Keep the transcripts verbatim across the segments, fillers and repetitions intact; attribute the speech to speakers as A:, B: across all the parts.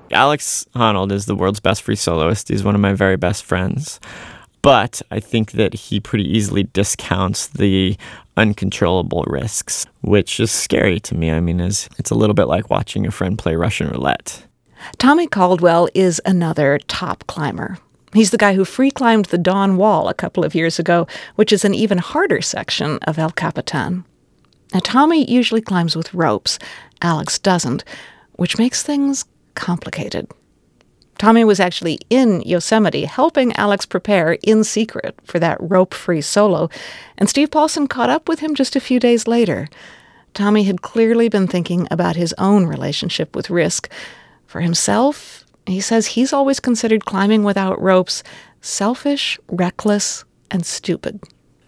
A: Alex Honnold is the world's best free soloist. He's one of my very best friends. But I think that he pretty easily discounts the uncontrollable risks, which is scary to me. I mean, it's, it's a little bit like watching a friend play Russian roulette.
B: Tommy Caldwell is another top climber. He's the guy who free climbed the Dawn Wall a couple of years ago, which is an even harder section of El Capitan. Now, Tommy usually climbs with ropes. Alex doesn't, which makes things complicated. Tommy was actually in Yosemite helping Alex prepare in secret for that rope-free solo, and Steve Paulson caught up with him just a few days later. Tommy had clearly been thinking about his own relationship with risk. For himself, he says he's always considered climbing without ropes selfish, reckless, and stupid.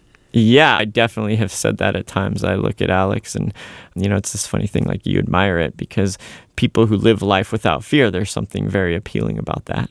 A: Yeah, I definitely have said that at times. I look at Alex and, you know, it's this funny thing, like you admire it because people who live life without fear, there's something very appealing about that.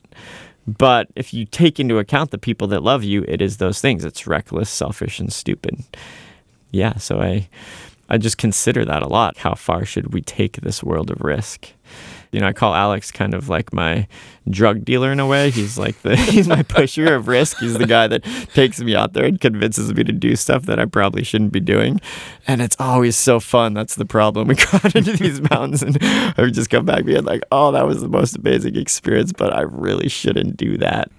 A: But if you take into account the people that love you, it is those things. It's reckless, selfish, and stupid. Yeah, so I, I just consider that a lot. How far should we take this world of risk? You know, I call Alex kind of like my drug dealer in a way. He's like the he's my pusher of risk. He's the guy that takes me out there and convinces me to do stuff that I probably shouldn't be doing. And it's always so fun. That's the problem. We go out into these mountains and I would just come back being like, oh, that was the most amazing experience, but I really shouldn't do that.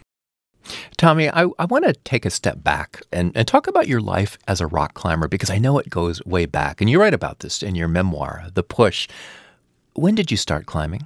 C: Tommy, I, I want to take a step back and, and talk about your life as a rock climber because I know it goes way back. And you write about this in your memoir, The Push. When did you start climbing?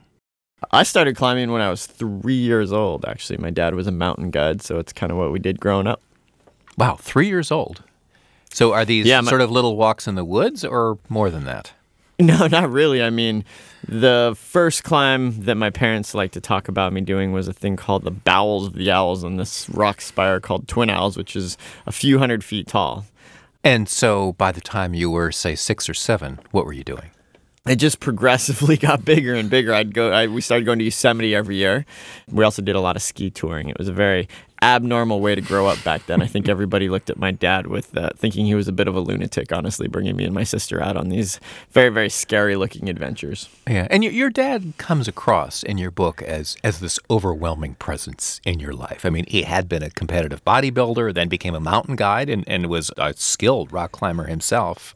A: I started climbing when I was three years old, actually. My dad was a mountain guide, so it's kind of what we did growing up.
C: Wow, three years old. So are these
A: yeah, my,
C: sort of little walks in the woods or more than that?
A: No, not really. I mean, the first climb that my parents like to talk about me doing was a thing called the Bowels of the Owls on this rock spire called Twin Owls, which is a few hundred feet tall.
C: And so by the time you were, say, six or seven, what were you doing?
A: It just progressively got bigger and bigger. I'd go. I, we started going to Yosemite every year. We also did a lot of ski touring. It was a very abnormal way to grow up back then. I think everybody looked at my dad with uh, thinking he was a bit of a lunatic, honestly, bringing me and my sister out on these very, very scary-looking adventures.
C: Yeah, and your, your dad comes across in your book as as this overwhelming presence in your life. I mean, he had been a competitive bodybuilder, then became a mountain guide, and, and was a skilled rock climber himself.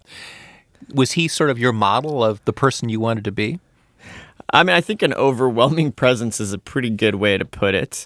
C: Was he sort of your model of the person you wanted to be?
A: I mean, I think an overwhelming presence is a pretty good way to put it.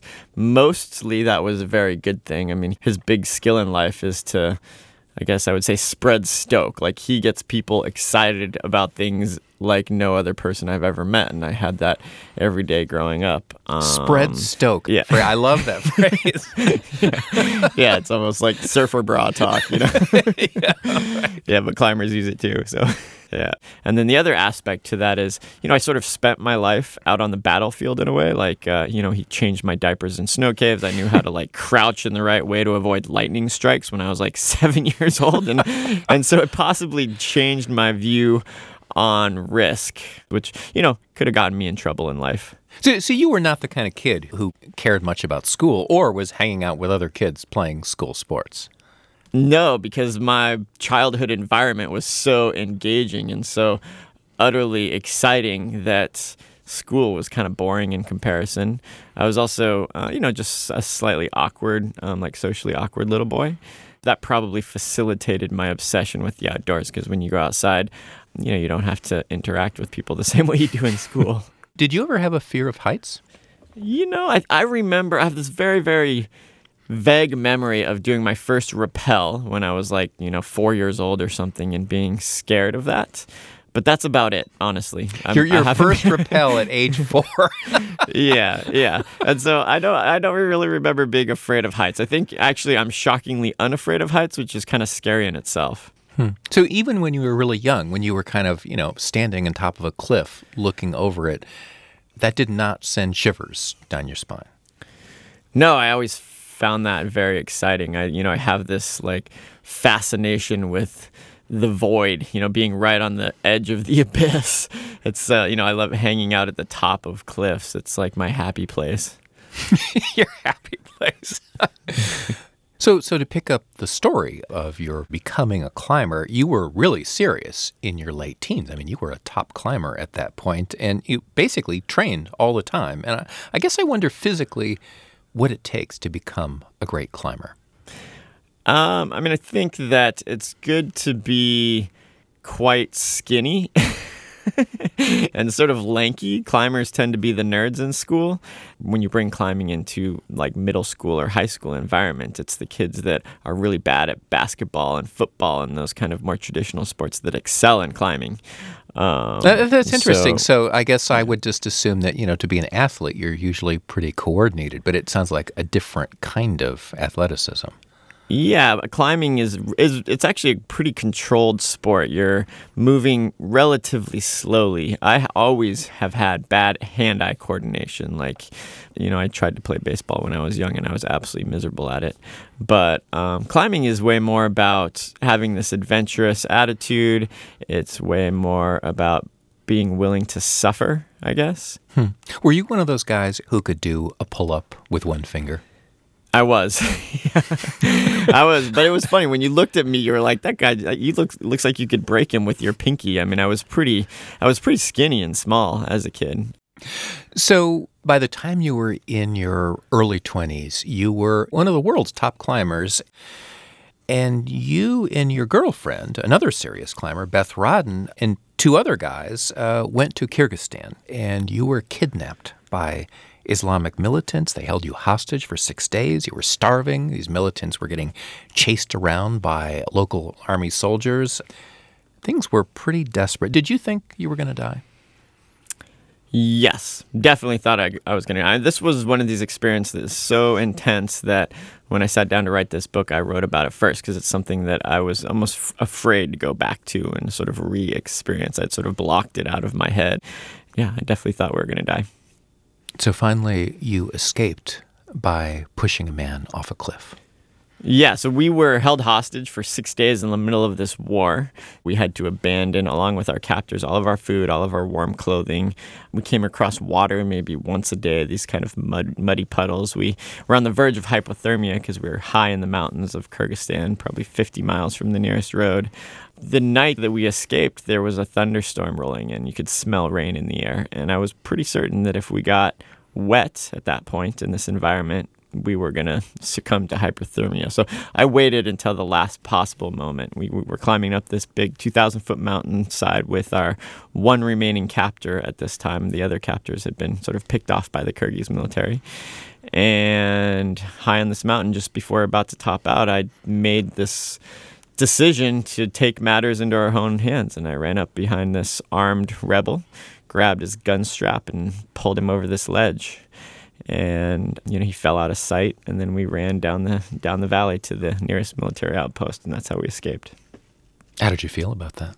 A: Mostly that was a very good thing. I mean, his big skill in life is to, I guess I would say, spread stoke. Like, he gets people excited about things like no other person I've ever met. And I had that every day growing up. Um,
C: Spread stoke.
A: Yeah.
C: I love that phrase.
A: yeah. yeah, it's almost like surfer bra talk, you know?
C: yeah, right.
A: Yeah, but climbers use it too, so... Yeah. And then the other aspect to that is, you know, I sort of spent my life out on the battlefield in a way. Like, uh, you know, he changed my diapers in snow caves. I knew how to, like, crouch in the right way to avoid lightning strikes when I was, like, seven years old. And, and so it possibly changed my view on risk, which, you know, could have gotten me in trouble in life.
C: So, so you were not the kind of kid who cared much about school or was hanging out with other kids playing school sports?
A: No, because my childhood environment was so engaging and so utterly exciting that school was kind of boring in comparison. I was also, uh, you know, just a slightly awkward, um, like socially awkward little boy. That probably facilitated my obsession with the outdoors because when you go outside, you know, you don't have to interact with people the same way you do in school.
C: Did you ever have a fear of heights?
A: You know, I, I remember, I have this very, very... vague memory of doing my first rappel when I was like, you know, four years old or something and being scared of that. But that's about it, honestly. I'm,
C: your your first rappel at age four.
A: yeah, yeah. And so I don't I don't really remember being afraid of heights. I think actually I'm shockingly unafraid of heights, which is kind of scary in itself.
C: Hmm. So even when you were really young, when you were kind of, you know, standing on top of a cliff looking over it, that did not send shivers down your spine?
A: No, I always found that very exciting. I, you know, I have this like fascination with the void, you know, being right on the edge of the abyss. It's, uh, you know, I love hanging out at the top of cliffs. It's like my happy place.
C: Your happy place. So, so to pick up the story of your becoming a climber, you were really serious in your late teens. I mean, you were a top climber at that point, and you basically trained all the time. And I, I guess I wonder physically what it takes to become a great climber.
A: Um, I mean, I think that it's good to be quite skinny and sort of lanky. Climbers tend to be the nerds in school. When you bring climbing into like middle school or high school environment, it's the kids that are really bad at basketball and football and those kind of more traditional sports that excel in climbing. Um,
C: that, that's interesting.
A: So,
C: so I guess I would just assume that, you know, to be an athlete, you're usually pretty coordinated, but it sounds like a different kind of athleticism.
A: Yeah, but climbing is is it's actually a pretty controlled sport. You're moving relatively slowly. I always have had bad hand-eye coordination. Like, you know, I tried to play baseball when I was young, and I was absolutely miserable at it. But um, climbing is way more about having this adventurous attitude. It's way more about being willing to suffer, I guess.
C: Hmm. Were you one of those guys who could do a pull-up with one finger?
A: I was. I was, but it was funny. When you looked at me, you were like, that guy, you look, looks like you could break him with your pinky. I mean, I was pretty, I was pretty skinny and small as a kid.
C: So by the time you were in your early twenties, you were one of the world's top climbers. And you and your girlfriend, another serious climber, Beth Rodden, and two other guys uh, went to Kyrgyzstan, and you were kidnapped by Islamic militants. They held you hostage for six days. You were starving. These militants were getting chased around by local army soldiers. Things were pretty desperate. Did you think you were going to die?
A: Yes, definitely thought I, I was going to die. This was one of these experiences so intense that when I sat down to write this book, I wrote about it first because it's something that I was almost f- afraid to go back to and sort of re-experience. I'd sort of blocked it out of my head. Yeah, I definitely thought we were going to die.
C: So finally, you escaped by pushing a man off a cliff.
A: Yeah, so we were held hostage for six days in the middle of this war. We had to abandon, along with our captors, all of our food, all of our warm clothing. We came across water maybe once a day, these kind of mud, muddy puddles. We were on the verge of hypothermia because we were high in the mountains of Kyrgyzstan, probably fifty miles from the nearest road. The night that we escaped, there was a thunderstorm rolling in. You could smell rain in the air. And I was pretty certain that if we got wet at that point in this environment, we were going to succumb to hypothermia. So I waited until the last possible moment. We, we were climbing up this big two thousand foot mountainside with our one remaining captor at this time. The other captors had been sort of picked off by the Kyrgyz military. And high on this mountain, just before about to top out, I made this decision to take matters into our own hands. And I ran up behind this armed rebel, grabbed his gun strap, and pulled him over this ledge. And, you know, he fell out of sight, and then we ran down the down the valley to the nearest military outpost, and that's how we escaped.
C: How did you feel about that?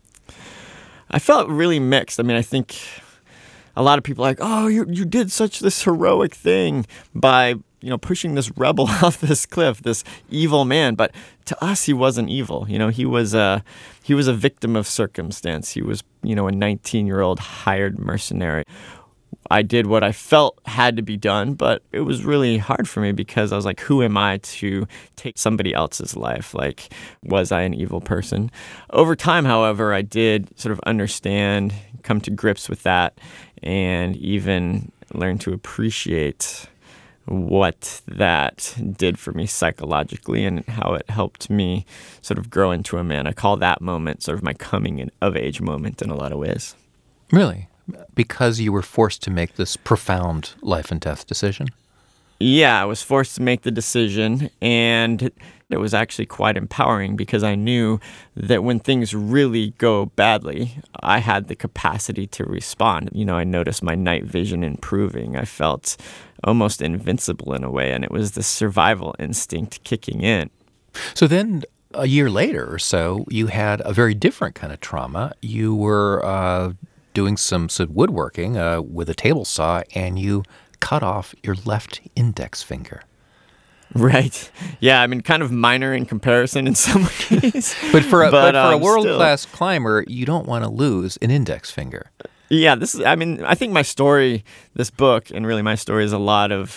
A: I felt really mixed. I mean, I think a lot of people are like, oh, you you did such this heroic thing by, you know, pushing this rebel off this cliff, this evil man. But to us, he wasn't evil. You know, he was a, he was a victim of circumstance. He was, you know, a nineteen-year-old hired mercenary. I did what I felt had to be done, but it was really hard for me because I was like, who am I to take somebody else's life? Like, was I an evil person? Over time, however, I did sort of understand, come to grips with that, and even learn to appreciate what that did for me psychologically and how it helped me sort of grow into a man. I call that moment sort of my coming of age moment in a lot of ways.
C: Really? Because you were forced to make this profound life and death decision?
A: Yeah, I was forced to make the decision, and it was actually quite empowering because I knew that when things really go badly, I had the capacity to respond. You know, I noticed my night vision improving. I felt almost invincible in a way, and it was the survival instinct kicking in.
C: So then a year later or so, you had a very different kind of trauma. You were uh, doing some, some woodworking uh, with a table saw, and you cut off your left index finger.
A: Right. Yeah, I mean, kind of minor in comparison in some ways.
C: but for a, but, but for
A: um,
C: a world-class still. climber, you don't want to lose an index finger.
A: Yeah, this is, I mean, I think my story, this book, and really my story is a lot of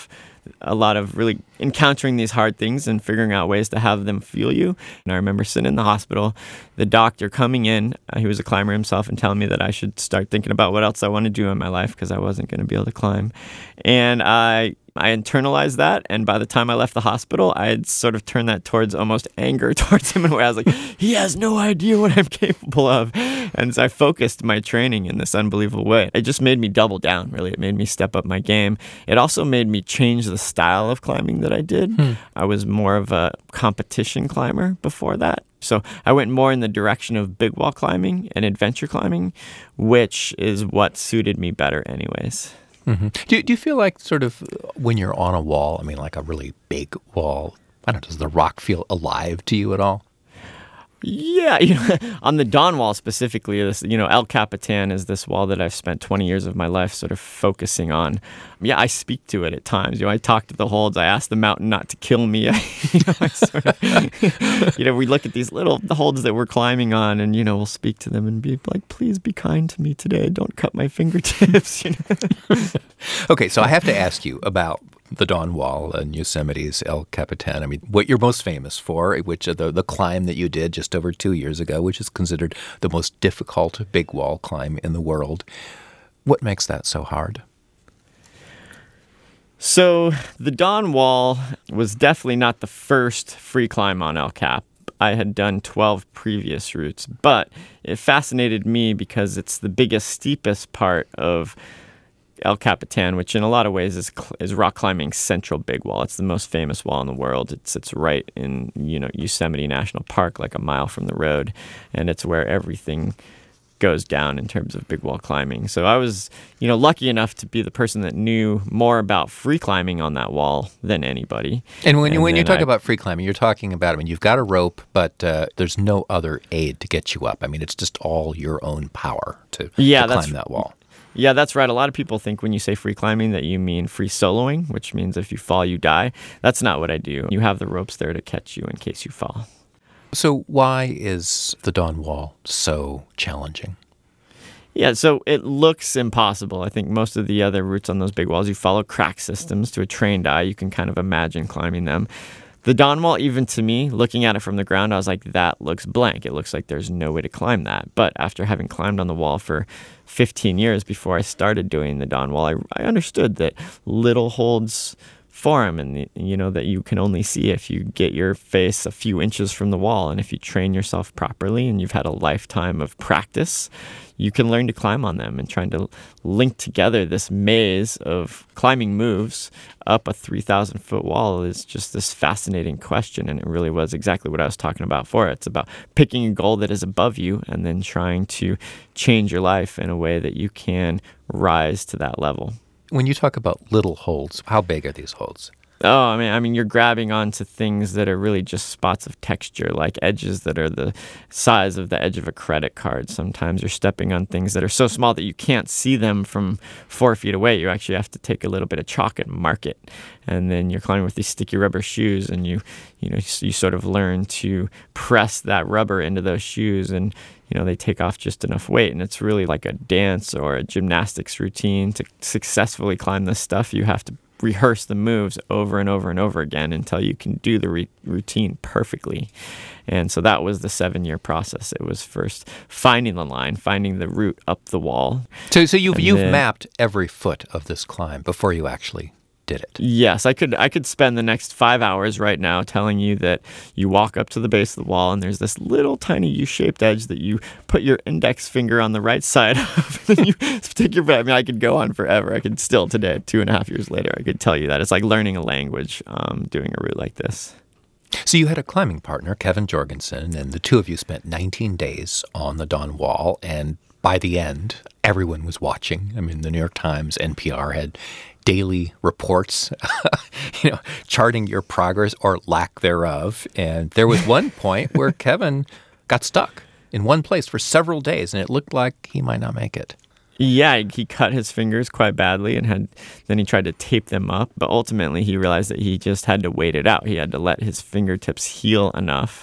A: a lot of really encountering these hard things and figuring out ways to have them feel you. And I remember sitting in the hospital, the doctor coming in, uh, he was a climber himself, and telling me that I should start thinking about what else I want to do in my life because I wasn't going to be able to climb. And I I internalized that, and by the time I left the hospital, I had sort of turned that towards almost anger towards him, in a way I was like, he has no idea what I'm capable of. And so I focused my training in this unbelievable way. It just made me double down, really. It made me step up my game. It also made me change the style of climbing that I did. Hmm. I was more of a competition climber before that. So I went more in the direction of big wall climbing and adventure climbing, which is what suited me better anyways.
C: Mm-hmm. Do, do you feel like sort of when you're on a wall, I mean, like a really big wall, I don't know, does the rock feel alive to you at all?
A: Yeah, you know, on the Dawn Wall specifically, this, you know, El Capitan is this wall that I've spent twenty years of my life sort of focusing on. Yeah, I speak to it at times. You know, I talk to the holds. I ask the mountain not to kill me. I, you know, I sort of, you know, we look at these little holds that we're climbing on, and you know, we'll speak to them and be like, "Please be kind to me today. Don't cut my fingertips." You know.
C: Okay, so I have to ask you about the Dawn Wall and Yosemite's El Capitan. I mean, what you're most famous for, which the the climb that you did just over two years ago, which is considered the most difficult big wall climb in the world. What makes that so hard?
A: So the Dawn Wall was definitely not the first free climb on El Cap. I had done twelve previous routes, but it fascinated me because it's the biggest, steepest part of El Capitan, which in a lot of ways is is rock climbing's central big wall. It's the most famous wall in the world. It sits right in, you know, Yosemite National Park, like a mile from the road, and it's where everything goes down in terms of big wall climbing. So I was, you know, lucky enough to be the person that knew more about free climbing on that wall than anybody.
C: And when you,
A: and
C: when you talk
A: I,
C: about free climbing, you're talking about, I mean, you've got a rope, but uh, there's no other aid to get you up. I mean, it's just all your own power to,
A: yeah,
C: to climb that wall.
A: Yeah, that's right. A lot of people think when you say free climbing that you mean free soloing, which means if you fall, you die. That's not what I do. You have the ropes there to catch you in case you fall.
C: So why is the Dawn Wall so challenging?
A: Yeah, so it looks impossible. I think most of the other routes on those big walls, you follow crack systems to a trained eye. You can kind of imagine climbing them. The Dawn Wall, even to me, looking at it from the ground, I was like, that looks blank. It looks like there's no way to climb that. But after having climbed on the wall for fifteen years before I started doing the Dawn Wall, I, I understood that little holds form, and you know that you can only see if you get your face a few inches from the wall. And if you train yourself properly and you've had a lifetime of practice, you can learn to climb on them. And trying to link together this maze of climbing moves up a three thousand foot wall is just this fascinating question. And it really was exactly what I was talking about before. It's about picking a goal that is above you and then trying to change your life in a way that you can rise to that level.
C: When you talk about little holds, how big are these holds?
A: Oh, I mean, I mean, you're grabbing onto things that are really just spots of texture, like edges that are the size of the edge of a credit card. Sometimes you're stepping on things that are so small that you can't see them from four feet away. You actually have to take a little bit of chalk and mark it. And then you're climbing with these sticky rubber shoes, and you, you know, you sort of learn to press that rubber into those shoes, and you know, they take off just enough weight. And it's really like a dance or a gymnastics routine. To successfully climb this stuff, you have to rehearse the moves over and over and over again until you can do the re- routine perfectly. And so that was the seven-year process. It was first finding the line, finding the route up the wall.
C: So, so you've you've
A: then,
C: mapped every foot of this climb before you actually did it.
A: Yes, I could I could spend the next five hours right now telling you that you walk up to the base of the wall and there's this little tiny U-shaped edge that you put your index finger on the right side of, and you stick your, I mean, I could go on forever. I could still today, two and a half years later, I could tell you that. It's like learning a language, um, doing a route like this.
C: So you had a climbing partner, Kevin Jorgensen, and the two of you spent nineteen days on the Dawn Wall, and by the end, everyone was watching. I mean, the New York Times, N P R had daily reports, you know, charting your progress or lack thereof. And there was one point where Kevin got stuck in one place for several days, and it looked like he might not make it.
A: Yeah, he cut his fingers quite badly, and had then he tried to tape them up. But ultimately, he realized that he just had to wait it out. He had to let his fingertips heal enough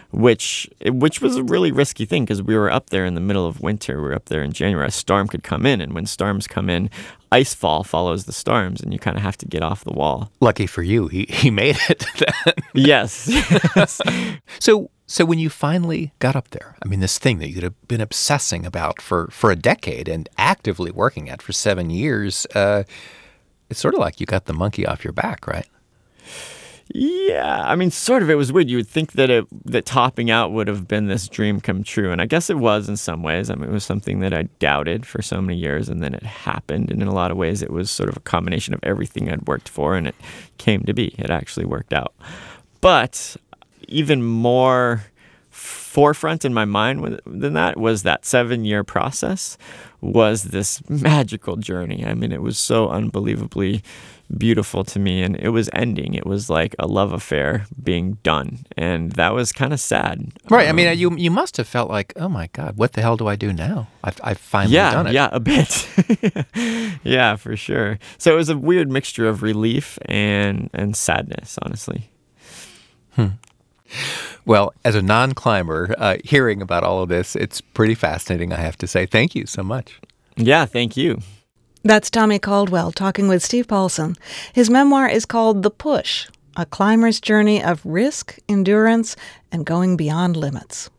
A: which which was a really risky thing because we were up there in the middle of winter. We were up there in January. A storm could come in, and when storms come in, ice fall follows the storms, and you kind of have to get off the wall.
C: Lucky for you, he, he made it then.
A: Yes. yes.
C: So so when you finally got up there, I mean, this thing that you'd have been obsessing about for, for a decade and actively working at for seven years, uh, it's sort of like you got the monkey off your back, right?
A: Yeah, I mean, sort of. It was weird. You would think that it that topping out would have been this dream come true, and I guess it was in some ways. I mean, it was something that I doubted for so many years, and then it happened. And in a lot of ways, it was sort of a combination of everything I'd worked for, and it came to be. It actually worked out. But even more forefront in my mind than that was that seven-year process was this magical journey. I mean, it was so unbelievably beautiful to me, and it was ending. It was like a love affair being done, and that was kind of sad.
C: Right.
A: Um,
C: I mean, you you must have felt like, oh my God, what the hell do I do now? I've, I've finally
A: yeah,
C: done it.
A: Yeah, a bit. Yeah, for sure. So it was a weird mixture of relief and and sadness, honestly.
C: Hmm. Well, as a non-climber, uh, hearing about all of this, it's pretty fascinating, I have to say. Thank you so much.
A: Yeah, thank you.
B: That's Tommy Caldwell talking with Steve Paulson. His memoir is called The Push, a climber's journey of risk, endurance, and going beyond limits.